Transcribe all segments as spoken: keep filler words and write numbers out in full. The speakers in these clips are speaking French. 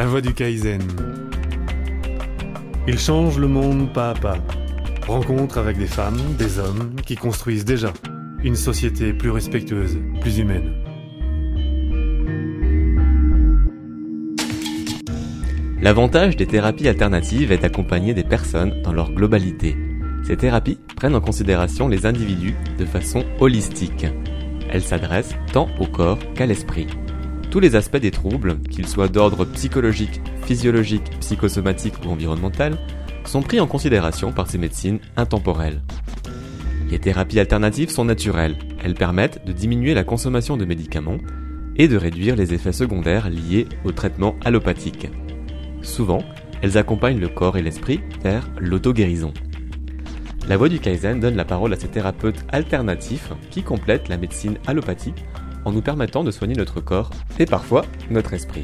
voie du Kaizen. Il change le monde pas à pas. Rencontre avec des femmes, des hommes qui construisent déjà une société plus respectueuse, plus humaine. L'avantage des thérapies alternatives est d'accompagner des personnes dans leur globalité. Ces thérapies prennent en considération les individus de façon holistique. Elles s'adressent tant au corps qu'à l'esprit. Tous les aspects des troubles, qu'ils soient d'ordre psychologique, physiologique, psychosomatique ou environnemental, sont pris en considération par ces médecines intemporelles. Les thérapies alternatives sont naturelles. Elles permettent de diminuer la consommation de médicaments et de réduire les effets secondaires liés au traitement allopathique. Souvent, elles accompagnent le corps et l'esprit vers l'auto-guérison. La voie du Kaizen donne la parole à ces thérapeutes alternatifs qui complètent la médecine allopathique en nous permettant de soigner notre corps et parfois notre esprit.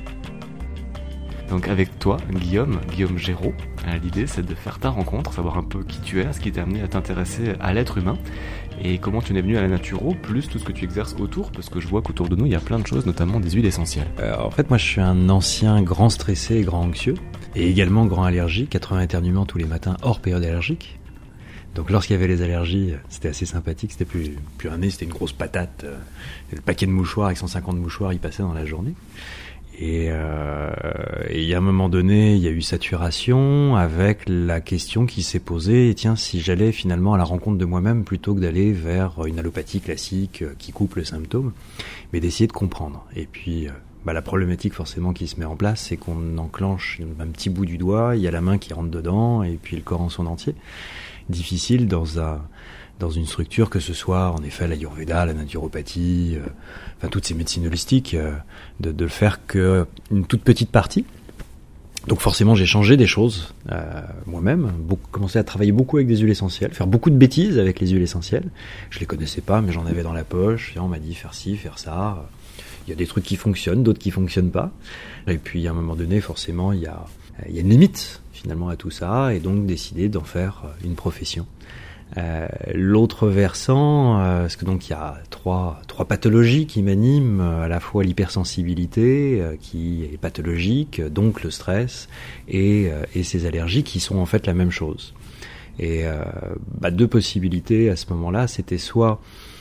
Donc avec toi, Guillaume, Guillaume Géraud, l'idée c'est de faire ta rencontre, savoir un peu qui tu es, ce qui t'a amené à t'intéresser à l'être humain et comment tu en es venu à la naturo, plus tout ce que tu exerces autour, parce que je vois qu'autour de nous il y a plein de choses, notamment des huiles essentielles. Euh, en fait moi je suis un ancien grand stressé et grand anxieux, et également grand allergique, quatre-vingts éternuements tous les matins hors période allergique. Donc lorsqu'il y avait les allergies, c'était assez sympathique, c'était plus, plus un nez, c'était une grosse patate, euh, le paquet de mouchoirs avec cent cinquante mouchoirs, il passait dans la journée. Et, euh, et il y a un moment donné, il y a eu saturation avec la question qui s'est posée, et tiens, si j'allais finalement à la rencontre de moi-même plutôt que d'aller vers une allopathie classique qui coupe le symptôme, mais d'essayer de comprendre. Et puis, bah, la problématique forcément qui se met en place, c'est qu'on enclenche un petit bout du doigt, il y a la main qui rentre dedans, et puis le corps en son entier. Difficile dans un... dans une structure, que ce soit en effet l'ayurveda, la naturopathie, euh, enfin toutes ces médecines holistiques, euh, de, de le faire que une toute petite partie. Donc forcément j'ai changé des choses euh, moi-même, beaucoup, commencé à travailler beaucoup avec des huiles essentielles, faire beaucoup de bêtises avec les huiles essentielles. Je les connaissais pas, mais j'en avais dans la poche. Et on m'a dit faire ci, faire ça. Il y a des trucs qui fonctionnent, d'autres qui fonctionnent pas. Et puis à un moment donné, forcément, il y a, il y a une limite finalement à tout ça, et donc décider d'en faire une profession. Euh, l'autre versant, euh, parce que donc il y a trois trois pathologies qui m'animent, à la fois l'hypersensibilité euh, qui est pathologique, donc le stress et euh, et ces allergies qui sont en fait la même chose. Et euh, bah, deux possibilités à ce moment-là, c'était soit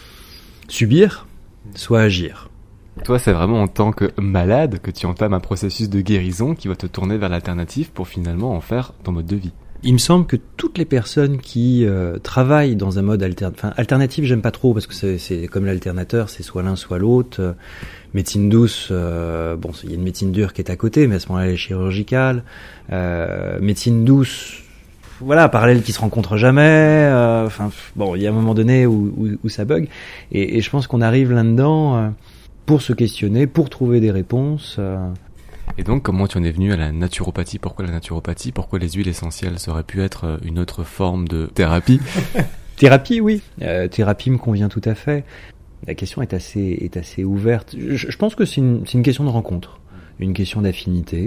subir, soit agir. Toi, c'est vraiment en tant que malade que tu entames un processus de guérison qui va te tourner vers l'alternative pour finalement en faire ton mode de vie. Il me semble que toutes les personnes qui euh, travaillent dans un mode alternatif, enfin alternatif, j'aime pas trop parce que c'est, c'est comme l'alternateur, c'est soit l'un soit l'autre. Euh, médecine douce, euh, bon, il y a une médecine dure qui est à côté, mais à ce moment-là, elle est chirurgicale. Euh, médecine douce, voilà, parallèle qui se rencontrent jamais. Enfin, euh, bon, il y a un moment donné où, où, où ça bug, et, et je pense qu'on arrive là-dedans euh, pour se questionner, pour trouver des réponses. Euh, Et donc, comment tu en es venu à la naturopathie ? Pourquoi la naturopathie ? Pourquoi les huiles essentielles ? Ça aurait pu être une autre forme de thérapie. Thérapie, oui. Euh, thérapie me convient tout à fait. La question est assez, est assez ouverte. Je, je pense que c'est une, c'est une question de rencontre, une question d'affinité.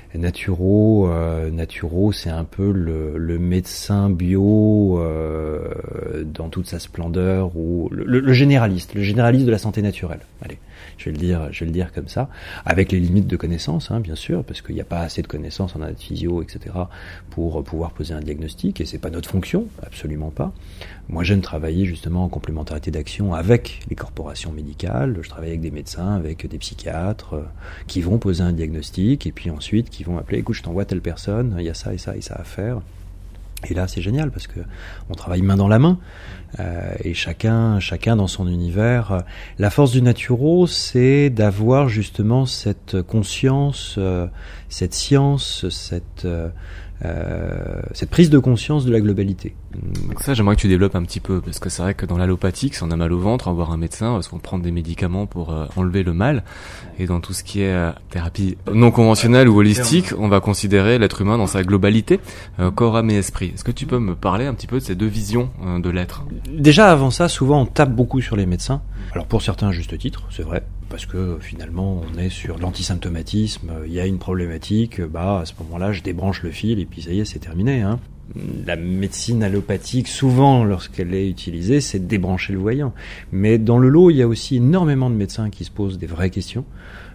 Naturo, euh, naturo, c'est un peu le, le médecin bio euh, dans toute sa splendeur, ou le, le, le généraliste, le généraliste de la santé naturelle. Allez, je vais le dire, je vais le dire comme ça, avec les limites de connaissances, hein, bien sûr, parce qu'il n'y a pas assez de connaissances en anat physio, et cetera, pour pouvoir poser un diagnostic, et c'est pas notre fonction, absolument pas. Moi, j'aime travailler justement en complémentarité d'action avec les corporations médicales. Je travaille avec des médecins, avec des psychiatres, euh, qui vont poser un diagnostic, et puis ensuite qui vont appeler, écoute, je t'envoie telle personne, il y a ça et ça et ça à faire. Et là, c'est génial parce que on travaille main dans la main, euh, et chacun, chacun dans son univers. La force du naturo, c'est d'avoir justement cette conscience, euh, cette science, cette euh, euh, cette prise de conscience de la globalité. Donc ça, j'aimerais que tu développes un petit peu, parce que c'est vrai que dans l'allopathique, si on a mal au ventre, on va voir un médecin, parce qu'on prend des médicaments pour euh, enlever le mal. Et dans tout ce qui est euh, thérapie non conventionnelle ou holistique, on va considérer l'être humain dans sa globalité, euh, corps, âme et esprit. Est-ce que tu peux me parler un petit peu de ces deux visions euh, de l'être ? Déjà, avant ça, souvent on tape beaucoup sur les médecins. Alors pour certains, à juste titre, c'est vrai, parce que finalement, on est sur l'antisymptomatisme, il y a une problématique, bah à ce moment-là, je débranche le fil et puis ça y est, c'est terminé, hein. La médecine allopathique, souvent, lorsqu'elle est utilisée, c'est de débrancher le voyant. Mais dans le lot, il y a aussi énormément de médecins qui se posent des vraies questions,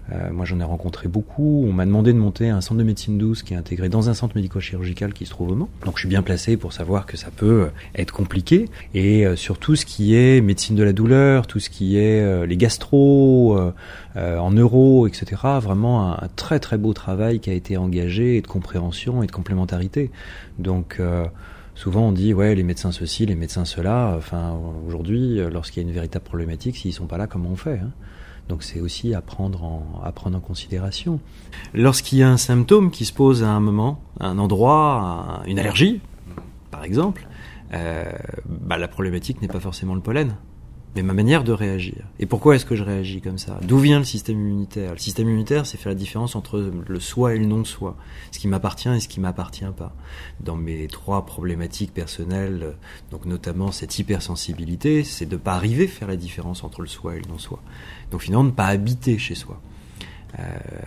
Euh, moi, j'en ai rencontré beaucoup. On m'a demandé de monter un centre de médecine douce qui est intégré dans un centre médico-chirurgical qui se trouve au Mans. Donc, je suis bien placé pour savoir que ça peut être compliqué. Et euh, sur tout ce qui est médecine de la douleur, tout ce qui est euh, les gastro, euh, euh, en neuro, et cetera. Vraiment un, un très très beau travail qui a été engagé, et de compréhension et de complémentarité. Donc, euh, souvent on dit ouais les médecins ceci, les médecins cela. Enfin, aujourd'hui, lorsqu'il y a une véritable problématique, s'ils sont pas là, comment on fait, hein? Donc c'est aussi à prendre, en, à prendre en considération. Lorsqu'il y a un symptôme qui se pose à un moment, à un endroit, à une allergie, par exemple, euh, bah, la problématique n'est pas forcément le pollen, mais ma manière de réagir. Et pourquoi est-ce que je réagis comme ça ? D'où vient le système immunitaire ? Le système immunitaire, c'est faire la différence entre le soi et le non-soi, ce qui m'appartient et ce qui m'appartient pas. Dans mes trois problématiques personnelles, donc notamment cette hypersensibilité, c'est de pas arriver à faire la différence entre le soi et le non-soi. Donc finalement, ne pas habiter chez soi. Euh,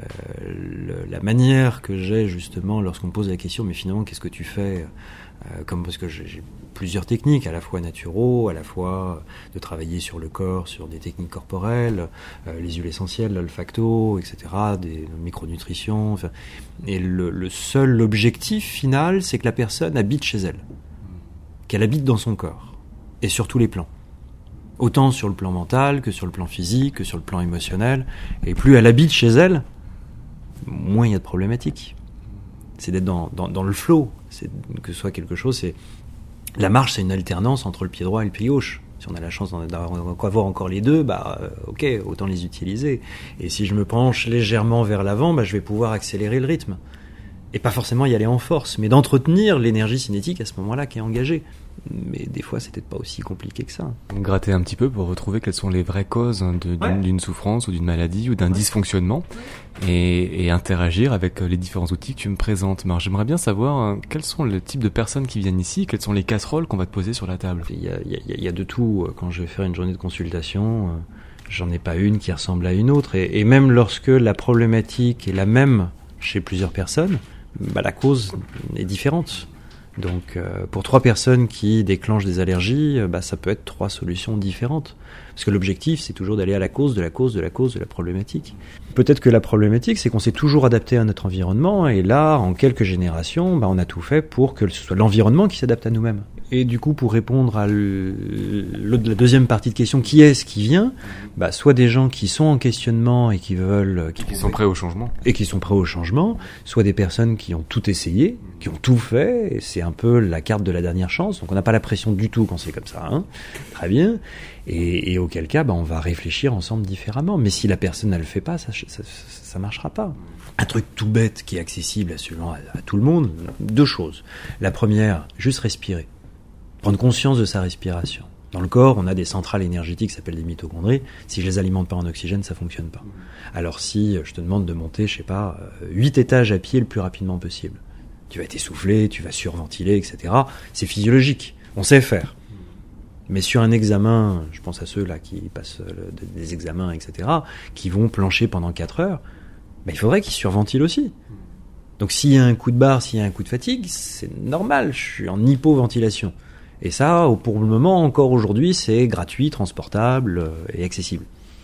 le, la manière que j'ai justement lorsqu'on me pose la question, mais finalement, qu'est-ce que tu fais ? Euh, comme parce que j'ai, j'ai plusieurs techniques, à la fois naturaux, à la fois de travailler sur le corps, sur des techniques corporelles, euh, les huiles essentielles, l'olfacto, et cetera, des micronutritions. Enfin, et le, le seul objectif final, c'est que la personne habite chez elle, qu'elle habite dans son corps, et sur tous les plans. Autant sur le plan mental que sur le plan physique, que sur le plan émotionnel. Et plus elle habite chez elle, moins il y a de problématiques. C'est d'être dans, dans, dans le flow. C'est que ce soit quelque chose, c'est... La marche, c'est une alternance entre le pied droit et le pied gauche. Si on a la chance d'en avoir encore les deux, bah, euh, ok, autant les utiliser. Et si je me penche légèrement vers l'avant, bah, je vais pouvoir accélérer le rythme. Et pas forcément y aller en force, mais d'entretenir l'énergie cinétique à ce moment-là qui est engagée. Mais des fois, c'est peut-être pas aussi compliqué que ça. Gratter un petit peu pour retrouver quelles sont les vraies causes de, d'une, ouais. d'une souffrance ou d'une maladie ou d'un ouais. dysfonctionnement et, et interagir avec les différents outils que tu me présentes. Mais j'aimerais bien savoir hein, quels sont les types de personnes qui viennent ici, quelles sont les casseroles qu'on va te poser sur la table. Il y a, il y a, il y a de tout. Quand je vais faire une journée de consultation, j'en ai pas une qui ressemble à une autre. Et, et même lorsque la problématique est la même chez plusieurs personnes, bah, la cause est différente. Donc, euh, pour trois personnes qui déclenchent des allergies, euh, bah, ça peut être trois solutions différentes. Parce que l'objectif, c'est toujours d'aller à la cause de la cause de la cause de la problématique. Peut-être que la problématique, c'est qu'on s'est toujours adapté à notre environnement, et là, en quelques générations, bah, on a tout fait pour que ce soit l'environnement qui s'adapte à nous-mêmes. Et du coup, pour répondre à le, le, la deuxième partie de question, qui est-ce qui vient ? Bah, soit des gens qui sont en questionnement et qui veulent... Qui, qui sont prêts au changement. Et qui sont prêts au changement, soit des personnes qui ont tout essayé, qui ont tout fait, et c'est un peu la carte de la dernière chance, donc on n'a pas la pression du tout quand c'est comme ça, hein. Très bien, et, et auquel cas, bah, on va réfléchir ensemble différemment, mais si la personne ne le fait pas, ça ça, ça marchera pas. Un truc tout bête qui est accessible absolument à, à tout le monde, deux choses. La première, juste respirer. Prendre conscience de sa respiration. Dans le corps, on a des centrales énergétiques qui s'appellent des mitochondries. Si je les alimente pas en oxygène, ça fonctionne pas. Alors si je te demande de monter, je sais pas, huit étages à pied le plus rapidement possible, tu vas être essoufflé, tu vas surventiler, et cetera. C'est physiologique, on sait faire. Mais sur un examen, je pense à ceux là qui passent des examens, et cetera, qui vont plancher pendant quatre heures, ben, il faudrait qu'ils surventilent aussi. Donc s'il y a un coup de barre, s'il y a un coup de fatigue, c'est normal, je suis en hypoventilation. Et ça, pour le moment, encore aujourd'hui, c'est gratuit, transportable et accessible.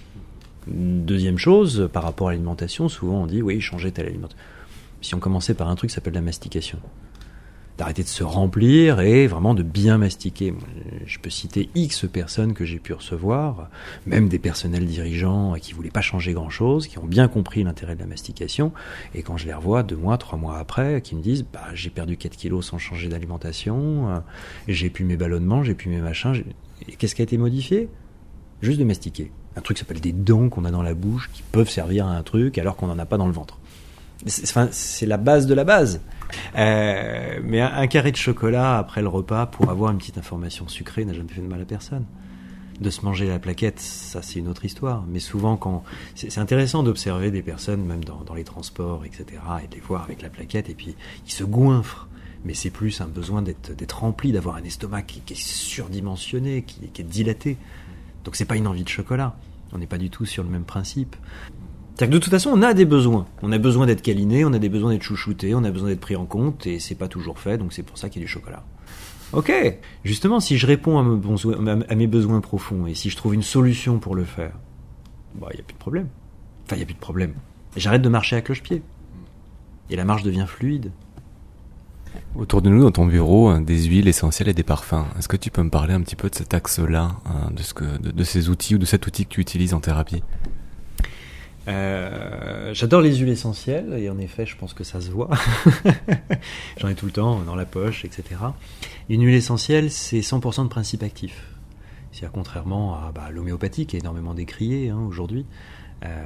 Deuxième chose, par rapport à l'alimentation, souvent on dit, oui, changez telle alimentation. Si on commençait par un truc qui s'appelle la mastication, d'arrêter de se remplir et vraiment de bien mastiquer. Je peux citer X personnes que j'ai pu recevoir, même des personnels dirigeants qui voulaient pas changer grand-chose, qui ont bien compris l'intérêt de la mastication, et quand je les revois deux mois, trois mois après, qui me disent bah, « j'ai perdu quatre kilos sans changer d'alimentation, euh, j'ai plus mes ballonnements, j'ai plus mes machins. J'ai... » Et qu'est-ce qui a été modifié ? Juste de mastiquer. Un truc qui s'appelle des dents qu'on a dans la bouche, qui peuvent servir à un truc alors qu'on n'en a pas dans le ventre. C'est, enfin, c'est la base de la base. Euh, mais un, un carré de chocolat après le repas pour avoir une petite information sucrée n'a jamais fait de mal à personne. De se manger la plaquette, ça c'est une autre histoire. Mais souvent, quand c'est, c'est intéressant d'observer des personnes, même dans, dans les transports, et cetera, et de les voir avec la plaquette, et puis ils se goinfrent. Mais c'est plus un besoin d'être, d'être rempli, d'avoir un estomac qui, qui est surdimensionné, qui, qui est dilaté. Donc c'est pas une envie de chocolat. On n'est pas du tout sur le même principe. C'est-à-dire que de toute façon, on a des besoins. On a besoin d'être câliné, on a des besoins d'être chouchouté, on a besoin d'être pris en compte, et c'est pas toujours fait, donc c'est pour ça qu'il y a du chocolat. Ok, justement, si je réponds à mes besoins, à mes besoins profonds, et si je trouve une solution pour le faire, bah, il n'y a plus de problème. Enfin, il n'y a plus de problème. Et j'arrête de marcher à cloche-pied. Et la marche devient fluide. Autour de nous, dans ton bureau, des huiles essentielles et des parfums. Est-ce que tu peux me parler un petit peu de cet axe-là, hein, de, ce que, de, de ces outils ou de cet outil que tu utilises en thérapie ? Euh, j'adore les huiles essentielles et en effet je pense que ça se voit. J'en ai tout le temps dans la poche, et cetera. Une huile essentielle, c'est cent pour cent de principe actif. C'est-à-dire contrairement à bah, l'homéopathie qui est énormément décriée hein, aujourd'hui, euh,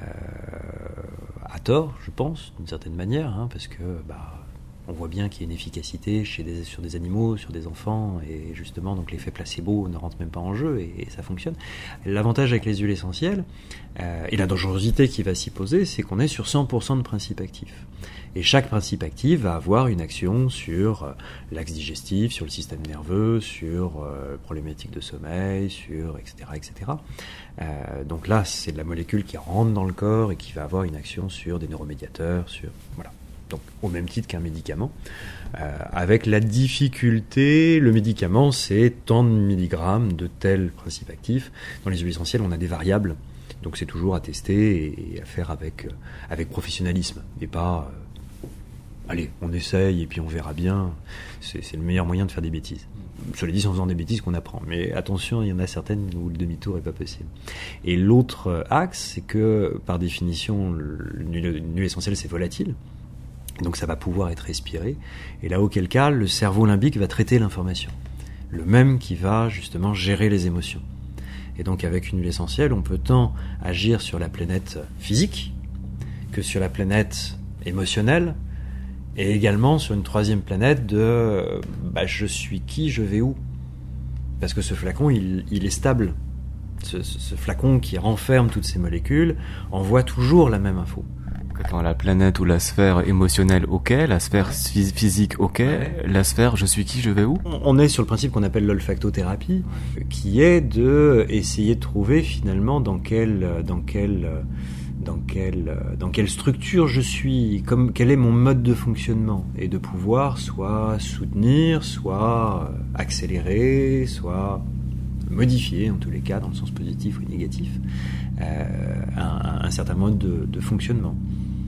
à tort je pense d'une certaine manière, hein, parce que bah, on voit bien qu'il y a une efficacité chez des, sur des animaux, sur des enfants, et justement, donc l'effet placebo ne rentre même pas en jeu, et, et ça fonctionne. L'avantage avec les huiles essentielles, euh, et la dangerosité qui va s'y poser, c'est qu'on est sur cent pour cent de principe actif. Et chaque principe actif va avoir une action sur euh, l'axe digestif, sur le système nerveux, sur euh, problématiques de sommeil, sur et cetera, et cetera. Euh, donc là, c'est de la molécule qui rentre dans le corps et qui va avoir une action sur des neuromédiateurs, sur voilà. Donc au même titre qu'un médicament, euh, avec la difficulté, le médicament c'est tant de milligrammes de tel principe actif. Dans les huiles essentielles, on a des variables, donc c'est toujours à tester et, et à faire avec, euh, avec professionnalisme, et pas euh, allez, on essaye et puis on verra bien. C'est, c'est le meilleur moyen de faire des bêtises. Cela dit, c'est en faisant des bêtises qu'on apprend. Mais attention, il y en a certaines où le demi-tour n'est pas possible. Et l'autre axe, c'est que par définition, une huile essentielle c'est volatile. Donc ça va pouvoir être respiré, et là auquel cas le cerveau limbique va traiter l'information, le même qui va justement gérer les émotions. Et donc avec une huile essentielle, on peut tant agir sur la planète physique que sur la planète émotionnelle, et également sur une troisième planète de bah, je suis qui, je vais où. Parce que ce flacon, il, il est stable. Ce, ce, ce flacon qui renferme toutes ces molécules envoie toujours la même info. Attends, la planète ou la sphère émotionnelle, ok, la sphère phys- physique, ok, ouais. La sphère je suis qui, je vais où ? On est sur le principe qu'on appelle l'olfactothérapie, qui est de essayer de trouver finalement dans quelle, dans quelle, dans quelle, dans quelle structure je suis, comme, quel est mon mode de fonctionnement, et de pouvoir soit soutenir, soit accélérer, soit modifier, en tous les cas, dans le sens positif ou négatif, euh, un, un certain mode de, de fonctionnement.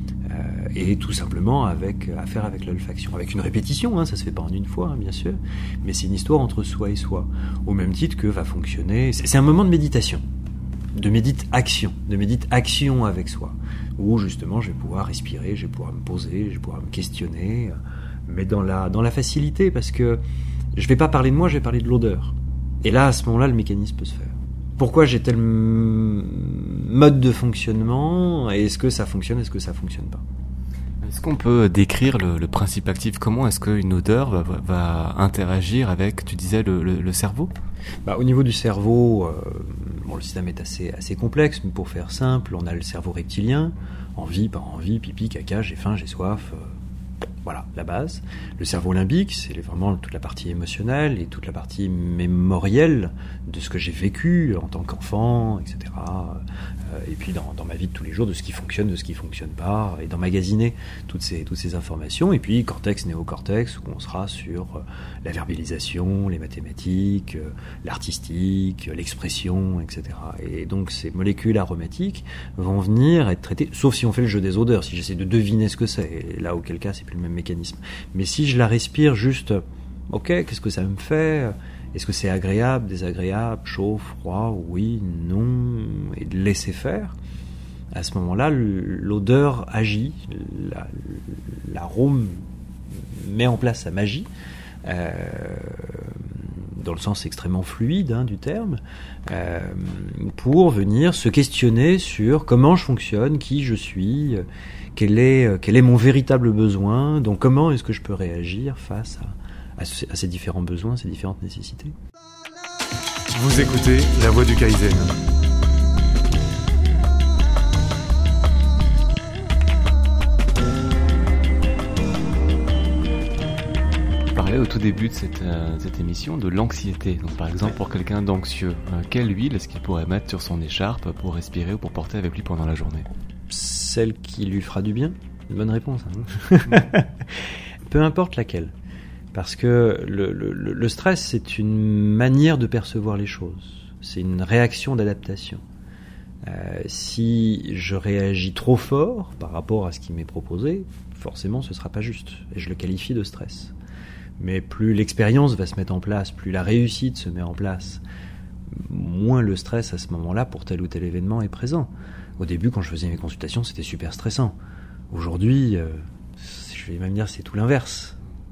Euh, et tout simplement avec, à faire avec l'olfaction. Avec une répétition, hein, ça se fait pas en une fois, hein, bien sûr, mais c'est une histoire entre soi et soi. Au même titre que va fonctionner... C'est, c'est un moment de méditation, de médite-action, de médite-action avec soi, où justement je vais pouvoir respirer, je vais pouvoir me poser, je vais pouvoir me questionner, mais dans la, dans la facilité, parce que je vais pas parler de moi, je vais parler de l'odeur. Et là, à ce moment-là, le mécanisme peut se faire. Pourquoi j'ai tel mode de fonctionnement ? Et est-ce que ça fonctionne ? Est-ce que ça fonctionne pas ? Est-ce qu'on peut décrire le, le principe actif ? Comment est-ce qu'une odeur va, va, va interagir avec, tu disais, le, le, le cerveau ? Bah, au niveau du cerveau, euh, bon, le système est assez, assez complexe, mais pour faire simple, on a le cerveau reptilien, envie, pas envie, pipi, caca, j'ai faim, j'ai soif... Euh, Voilà, la base. Le cerveau limbique, c'est vraiment toute la partie émotionnelle et toute la partie mémorielle de ce que j'ai vécu en tant qu'enfant, et cetera. Et puis dans, dans ma vie de tous les jours, de ce qui fonctionne, de ce qui ne fonctionne pas, et d'emmagasiner toutes ces, toutes ces informations. Et puis cortex, néocortex, où on sera sur la verbalisation, les mathématiques, l'artistique, l'expression, et cetera. Et donc ces molécules aromatiques vont venir être traitées, sauf si on fait le jeu des odeurs, si j'essaie de deviner ce que c'est, et là auquel cas c'est plus le même mécanisme. Mais si je la respire juste, ok, qu'est-ce que ça me fait ? Est-ce que c'est agréable, désagréable, chaud, froid, oui, non, et de laisser faire, à ce moment-là, l'odeur agit, la, l'arôme met en place sa magie, euh, dans le sens extrêmement fluide hein, du terme, euh, pour venir se questionner sur comment je fonctionne, qui je suis, quel est, quel est mon véritable besoin, donc comment est-ce que je peux réagir face à, à, ce, à ces différents besoins, ces différentes nécessités. Vous écoutez La Voix du Kaizen. Au tout début de cette, euh, cette émission de l'anxiété. Donc, par exemple, pour quelqu'un d'anxieux, euh, quelle huile est-ce qu'il pourrait mettre sur son écharpe pour respirer ou pour porter avec lui pendant la journée ? Celle qui lui fera du bien. Une bonne réponse. Hein. Peu importe laquelle. Parce que le, le, le stress, c'est une manière de percevoir les choses. C'est une réaction d'adaptation. Euh, si je réagis trop fort par rapport à ce qui m'est proposé, forcément ce ne sera pas juste, et je le qualifie de stress. Mais plus l'expérience va se mettre en place, plus la réussite se met en place, moins le stress à ce moment-là pour tel ou tel événement est présent. Au début, quand je faisais mes consultations, c'était super stressant. Aujourd'hui, euh, je vais même dire c'est tout l'inverse.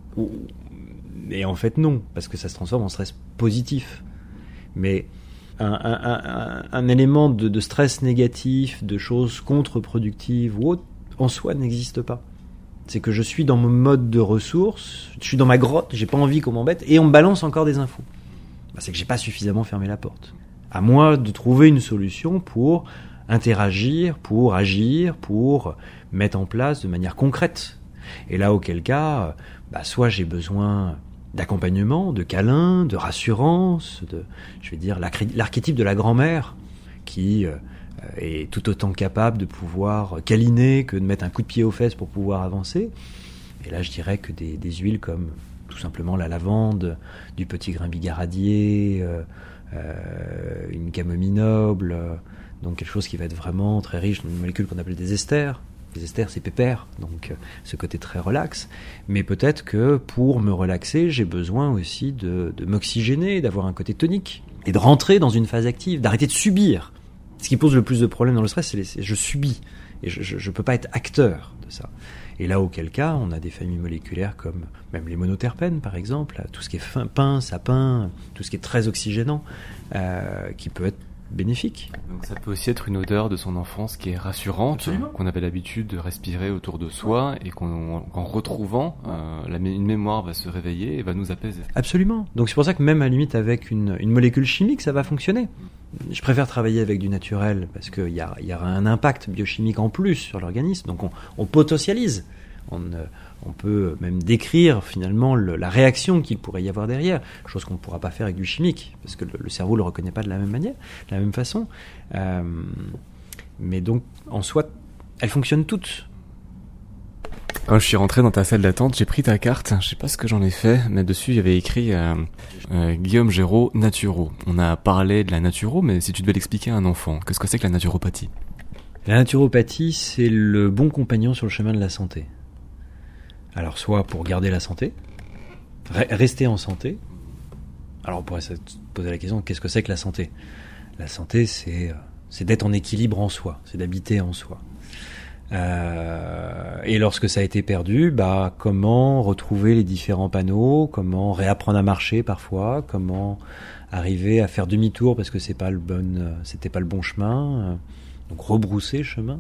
Et en fait non, parce que ça se transforme en stress positif. Mais un, un, un, un élément de, de stress négatif, de choses contre-productives ou autres, en soi n'existe pas. C'est que je suis dans mon mode de ressources, je suis dans ma grotte, j'ai pas envie qu'on m'embête, et on me balance encore des infos. Bah, c'est que j'ai pas suffisamment fermé la porte. À moi de trouver une solution pour interagir, pour agir, pour mettre en place de manière concrète. Et là, auquel cas, bah, soit j'ai besoin d'accompagnement, de câlin, de rassurance, de, je vais dire, l'archétype de la grand-mère qui euh, est tout autant capable de pouvoir câliner que de mettre un coup de pied aux fesses pour pouvoir avancer. Et là, je dirais que des, des huiles comme tout simplement la lavande, du petit grain bigaradier, euh, euh, une camomille noble, euh, donc quelque chose qui va être vraiment très riche dans une molécule qu'on appelle des esters. Les esters, c'est pépère, donc euh, ce côté très relax. Mais peut-être que pour me relaxer, j'ai besoin aussi de, de m'oxygéner, d'avoir un côté tonique, et de rentrer dans une phase active, d'arrêter de subir. Ce qui pose le plus de problèmes dans le stress, c'est, les, c'est je subis, et je ne peux pas être acteur de ça. Et là, auquel cas, on a des familles moléculaires comme même les monoterpènes, par exemple, tout ce qui est fin, pin, sapin, tout ce qui est très oxygénant, euh, qui peut être bénéfique. Donc ça peut aussi être une odeur de son enfance qui est rassurante, Absolument. Qu'on avait l'habitude de respirer autour de soi et qu'en, qu'en retrouvant, euh, la, une mémoire va se réveiller et va nous apaiser. Absolument. Donc c'est pour ça que même à la limite avec une, une molécule chimique, ça va fonctionner. Je préfère travailler avec du naturel parce qu'il y, y aura un impact biochimique en plus sur l'organisme. Donc on, on potentialise. On, on peut même décrire finalement le, la réaction qu'il pourrait y avoir derrière, chose qu'on ne pourra pas faire avec du chimique, parce que le, le cerveau ne le reconnaît pas de la même manière, de la même façon. Euh, mais donc, en soi, elles fonctionnent toutes. Quand je suis rentré dans ta salle d'attente, j'ai pris ta carte, je sais pas ce que j'en ai fait, mais dessus il y avait écrit euh, euh, Guillaume Géraud, naturo. On a parlé de la naturo, mais si tu devais l'expliquer à un enfant, qu'est-ce que c'est que la naturopathie ? La naturopathie, c'est le bon compagnon sur le chemin de la santé. Alors, soit pour garder la santé, re- rester en santé. Alors, on pourrait se poser la question, qu'est-ce que c'est que la santé ? La santé, c'est, c'est d'être en équilibre en soi, c'est d'habiter en soi. Euh, et lorsque ça a été perdu, bah, comment retrouver les différents panneaux, comment réapprendre à marcher parfois, comment arriver à faire demi-tour parce que c'est pas le bon, c'était pas le bon chemin, donc rebrousser chemin.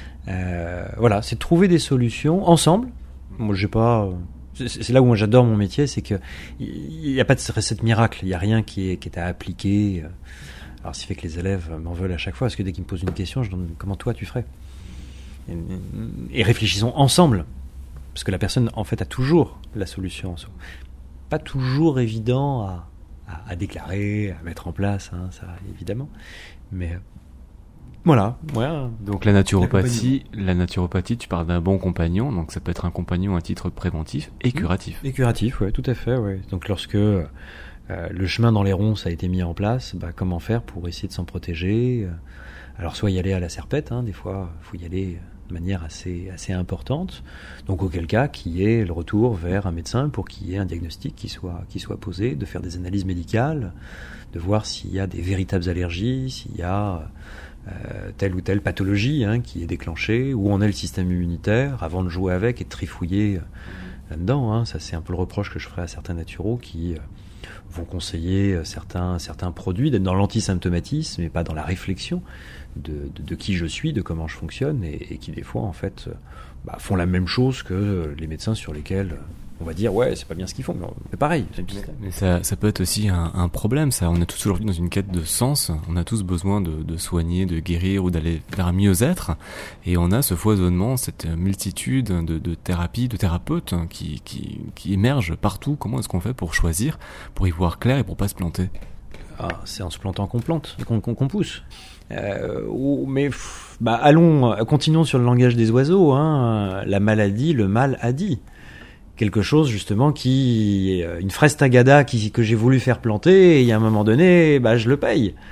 Euh, voilà, c'est de trouver des solutions ensemble. Moi, j'ai pas. C'est là où moi j'adore mon métier, c'est que il n'y a pas de recette miracle, il n'y a rien qui est, qui est à appliquer. Alors, ce qui fait que les élèves m'en veulent à chaque fois, parce que dès qu'ils me posent une question, je demande comment toi tu ferais. Et, et réfléchissons ensemble, parce que la personne en fait a toujours la solution en soi. Pas toujours évident à, à, à déclarer, à mettre en place, hein, ça évidemment, mais. Voilà, ouais. Donc la naturopathie, la naturopathie, tu parles d'un bon compagnon, donc ça peut être un compagnon à titre préventif et curatif. Et curatif, ouais, tout à fait, ouais. Donc lorsque euh, le chemin dans les ronces a été mis en place, bah, comment faire pour essayer de s'en protéger ? Alors soit y aller à la serpette, hein, des fois, faut y aller de manière assez assez importante. Donc auquel cas, qu'il y ait le retour vers un médecin pour qu'il y ait un diagnostic qui soit qui soit posé, de faire des analyses médicales, de voir s'il y a des véritables allergies, s'il y a Euh, telle ou telle pathologie hein, qui est déclenchée, où on est le système immunitaire, avant de jouer avec et de trifouiller euh, là-dedans. Hein. Ça, c'est un peu le reproche que je ferai à certains naturaux qui euh, vont conseiller euh, certains, certains produits, d'être dans l'antisymptomatisme, mais pas dans la réflexion de, de, de qui je suis, de comment je fonctionne, et, et qui des fois, en fait, euh, bah, font la même chose que euh, les médecins sur lesquels euh, on va dire ouais c'est pas bien ce qu'ils font, mais c'est pareil. C'est mais ça, ça peut être aussi un, un problème, ça. On est tous aujourd'hui dans une quête de sens. On a tous besoin de, de soigner, de guérir ou d'aller vers un mieux-être. Et on a ce foisonnement, cette multitude de, de thérapies, de thérapeutes qui, qui, qui émergent partout. Comment est-ce qu'on fait pour choisir, pour y voir clair et pour pas se planter ? Ah, c'est en se plantant qu'on plante, qu'on, qu'on, qu'on pousse. Euh, ou, mais pff, bah allons, continuons sur le langage des oiseaux. Hein. La maladie, le mal a dit. Quelque chose justement qui une fraise tagada qui que j'ai voulu faire planter et il y a un moment donné bah je le paye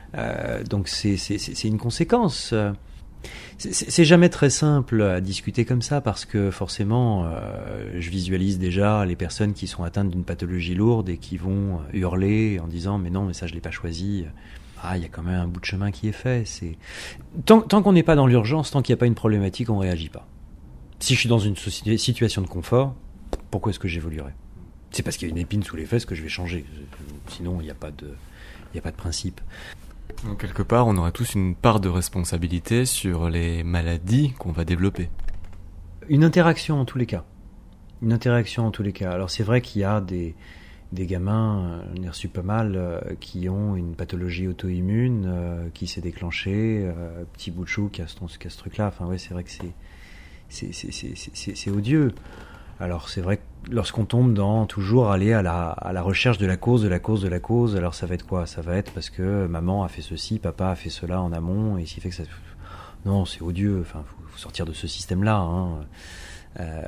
Euh, donc c'est, c'est, c'est, c'est une conséquence. C'est, c'est, c'est jamais très simple à discuter comme ça parce que forcément, euh, je visualise déjà les personnes qui sont atteintes d'une pathologie lourde et qui vont hurler en disant mais non, mais ça je l'ai pas choisi. Ah, il y a quand même un bout de chemin qui est fait. C'est tant, tant qu'on n'est pas dans l'urgence, tant qu'il n'y a pas une problématique, on réagit pas. Si je suis dans une situation de confort, pourquoi est-ce que j'évoluerais ? C'est parce qu'il y a une épine sous les fesses que je vais changer. Sinon, il n'y a pas de, il n'y a pas de principe. Donc, quelque part, on aurait tous une part de responsabilité sur les maladies qu'on va développer. Une interaction en tous les cas. Une interaction en tous les cas. Alors c'est vrai qu'il y a des, des gamins, j'en ai reçu pas mal, euh, qui ont une pathologie auto-immune euh, qui s'est déclenchée, euh, petit bout de chou qui a ce, qui a ce truc-là. Enfin ouais, c'est vrai que c'est, c'est, c'est, c'est, c'est, c'est odieux. Alors c'est vrai que lorsqu'on tombe dans toujours aller à la, à la recherche de la cause, de la cause, de la cause, alors ça va être quoi ? Ça va être parce que maman a fait ceci, papa a fait cela en amont, et ce qui fait que ça... Non, c'est odieux, enfin, faut, faut sortir de ce système-là. Hein. Euh,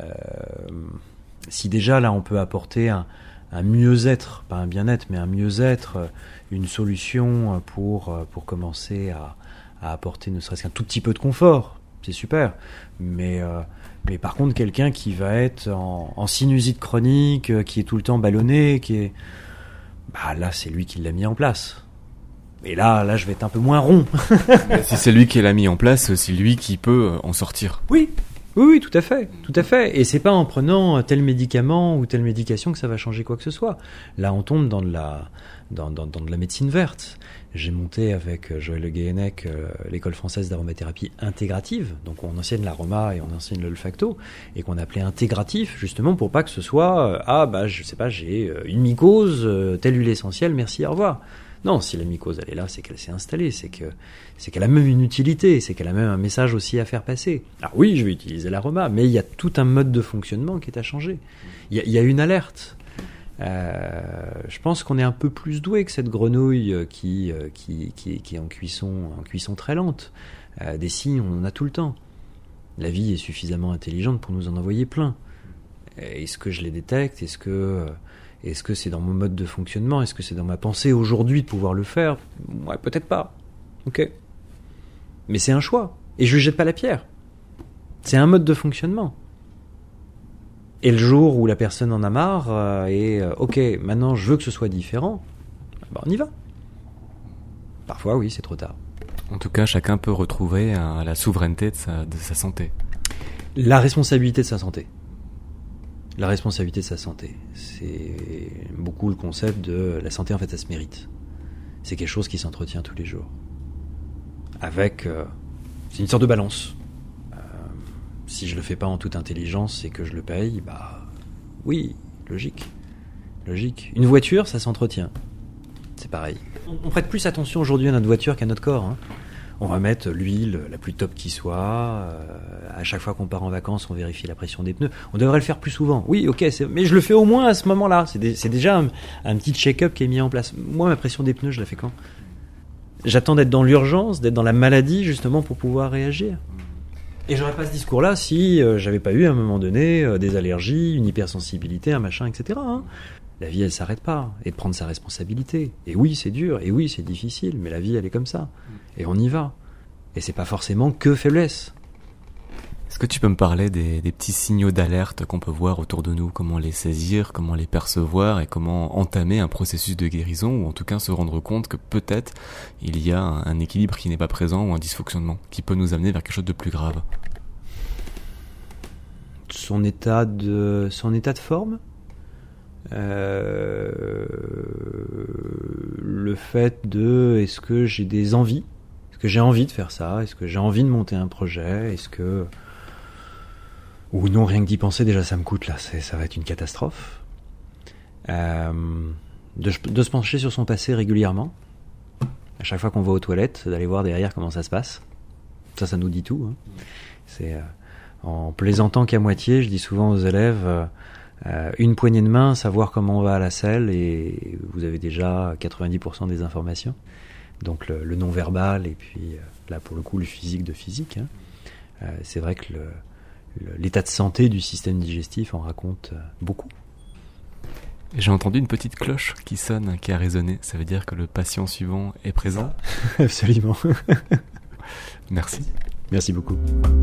si déjà là on peut apporter un, un mieux-être, pas un bien-être, mais un mieux-être, une solution pour, pour commencer à, à apporter ne serait-ce qu'un tout petit peu de confort, c'est super, mais... Euh, Mais par contre, quelqu'un qui va être en, en sinusite chronique, euh, qui est tout le temps ballonné, qui est, bah là, c'est lui qui l'a mis en place. Et là, là, je vais être un peu moins rond. Si c'est lui qui l'a mis en place, c'est aussi lui qui peut en sortir. Oui, oui, oui, tout à fait, tout à fait. Et c'est pas en prenant tel médicament ou telle médication que ça va changer quoi que ce soit. Là, on tombe dans de la, dans, dans, dans de la médecine verte. J'ai monté avec Joël Le Guéhenec euh, l'école française d'aromathérapie intégrative, donc on enseigne l'aroma et on enseigne l'olfacto, et qu'on appelait intégratif justement pour pas que ce soit euh, ah bah je sais pas, j'ai une mycose, euh, telle huile essentielle, merci, au revoir. Non, si la mycose elle est là, c'est qu'elle s'est installée, c'est que c'est qu'elle a même une utilité, c'est qu'elle a même un message aussi à faire passer. Alors oui, je vais utiliser l'aroma, mais il y a tout un mode de fonctionnement qui est à changer. Il y a, il y a une alerte. Euh, je pense qu'on est un peu plus doué que cette grenouille qui, qui, qui, qui est en cuisson, en cuisson très lente. Euh, des signes, on en a tout le temps. La vie est suffisamment intelligente pour nous en envoyer plein. Est-ce que je les détecte ? Est-ce que, est-ce que c'est dans mon mode de fonctionnement ? Est-ce que c'est dans ma pensée aujourd'hui de pouvoir le faire ? Ouais, peut-être pas. Ok. Mais c'est un choix. Et je ne jette pas la pierre. C'est un mode de fonctionnement. Et le jour où la personne en a marre euh, et euh, ok, maintenant je veux que ce soit différent, ben on y va. Parfois, oui, c'est trop tard. En tout cas, chacun peut retrouver euh, la souveraineté de sa, de sa santé. La responsabilité de sa santé. La responsabilité de sa santé. C'est beaucoup le concept de la santé, en fait, ça se mérite. C'est quelque chose qui s'entretient tous les jours. Avec... Euh, c'est une sorte de balance. Si je le fais pas en toute intelligence et que je le paye, bah oui, logique, logique. Une voiture, ça s'entretient. C'est pareil. On, on prête plus attention aujourd'hui à notre voiture qu'à notre corps. Hein. On va mettre l'huile la plus top qui soit. Euh, à chaque fois qu'on part en vacances, on vérifie la pression des pneus. On devrait le faire plus souvent. Oui, ok, c'est, mais je le fais au moins à ce moment-là. C'est, des, c'est déjà un, un petit check-up qui est mis en place. Moi, ma pression des pneus, je la fais quand ? J'attends d'être dans l'urgence, d'être dans la maladie, justement, pour pouvoir réagir. Et j'aurais pas ce discours-là si euh, j'avais pas eu à un moment donné euh, des allergies, une hypersensibilité, un machin, et cetera. Hein. La vie, elle s'arrête pas. Et de prendre sa responsabilité. Et oui, c'est dur. Et oui, c'est difficile. Mais la vie, elle est comme ça. Et on y va. Et c'est pas forcément que faiblesse. Est-ce que tu peux me parler des, des petits signaux d'alerte qu'on peut voir autour de nous ? Comment les saisir ? Comment les percevoir ? Et comment entamer un processus de guérison ? Ou en tout cas se rendre compte que peut-être il y a un, un équilibre qui n'est pas présent ou un dysfonctionnement qui peut nous amener vers quelque chose de plus grave. Son état de, son état de forme ? euh, Le fait de... Est-ce que j'ai des envies ? Est-ce que j'ai envie de faire ça ? Est-ce que j'ai envie de monter un projet ? Est-ce que... Ou non, rien que d'y penser, déjà ça me coûte, là, c'est, ça va être une catastrophe. Euh, de, de se pencher sur son passé régulièrement. À chaque fois qu'on va aux toilettes, d'aller voir derrière comment ça se passe. Ça, ça nous dit tout. Hein. C'est, euh, en plaisantant qu'à moitié, je dis souvent aux élèves, euh, euh, une poignée de main, savoir comment on va à la selle, et vous avez déjà quatre-vingt-dix pour cent des informations. Donc le, le non-verbal, et puis euh, là, pour le coup, le physique de physique. Hein. Euh, c'est vrai que le... l'état de santé du système digestif en raconte beaucoup. Et j'ai entendu une petite cloche qui sonne, qui a résonné. Ça veut dire que le patient suivant est présent. Absolument. Merci. Merci beaucoup.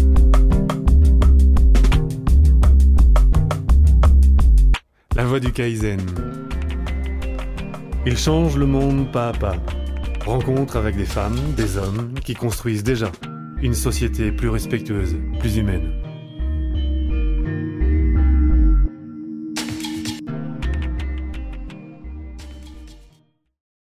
La voix du Kaizen. Il change le monde pas à pas. Rencontre avec des femmes, des hommes qui construisent déjà une société plus respectueuse, plus humaine.